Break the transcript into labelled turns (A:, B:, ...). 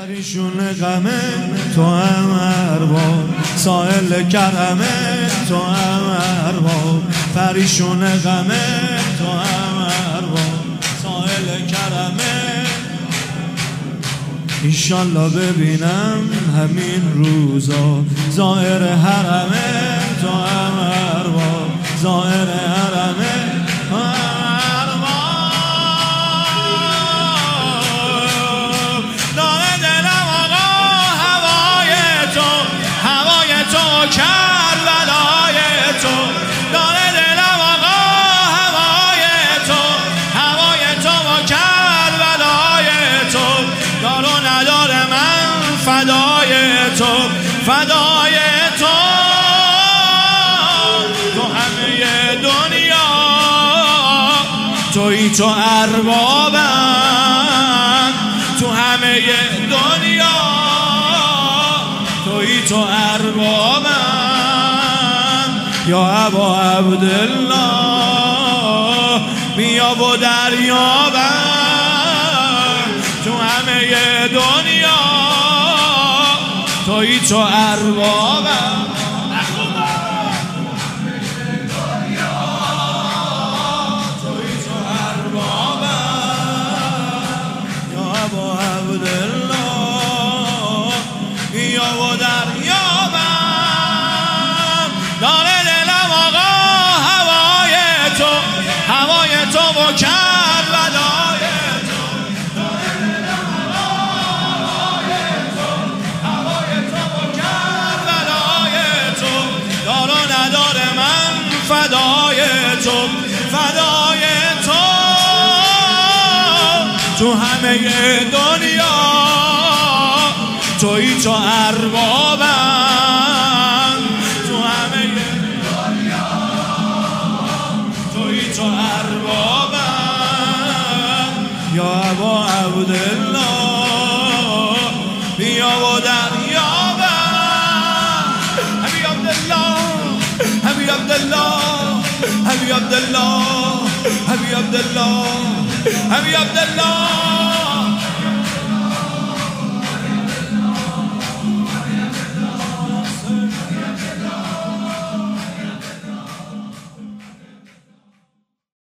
A: پریشون غمه تو هم ارباب، سائل کرمه تو هم ارباب. پریشون غمه تو هم ارباب، سائل کرمه. ایشالله ببینم همین روزا ظاهر حرمه تو هم ارباب، ظاهر حرمه کربلای تو. داره دلم آقا هوای تو، هوای تو و کربلای تو. دارو نداره من فدای تو، فدای تو. تو همه دنیا تویی، تو اربابم. تو همه دنیا تویی، تو اربابم. یا ابا عبدالله بیا و دریابم. تو همه دنیا تویی، تو اربابم. تویی تو اربابم. یا ابا عبدالله بیا و دریابم. داره دلم آقا هوای تو، هوای تو و کربلای تو. داره دلم آقا هوای تو، هوای تو و کربلای تو. دارو نداره من فدای تو، فدای تو. تو همه دنیا تویی، تو اربابم. تو همه دنیا تویی، تو اربابم. یا ابا عبدالله بیا و دریابم. ابی عبدالله، ابی عبدالله، ابی عبدالله، ابی عبدالله، ابی عبدالله.